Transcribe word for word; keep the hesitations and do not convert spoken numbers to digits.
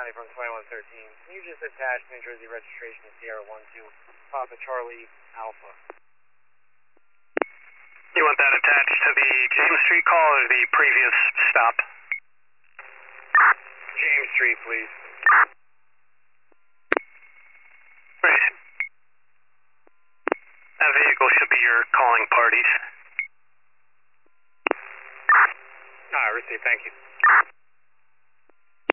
County from twenty-one thirteen. Can you just attach New Jersey registration to Sierra one two, Papa Charlie Alpha? You want that attached to the James Street call or the previous stop? James Street, please. Right. That vehicle should be your calling parties. Alright, received, thank you.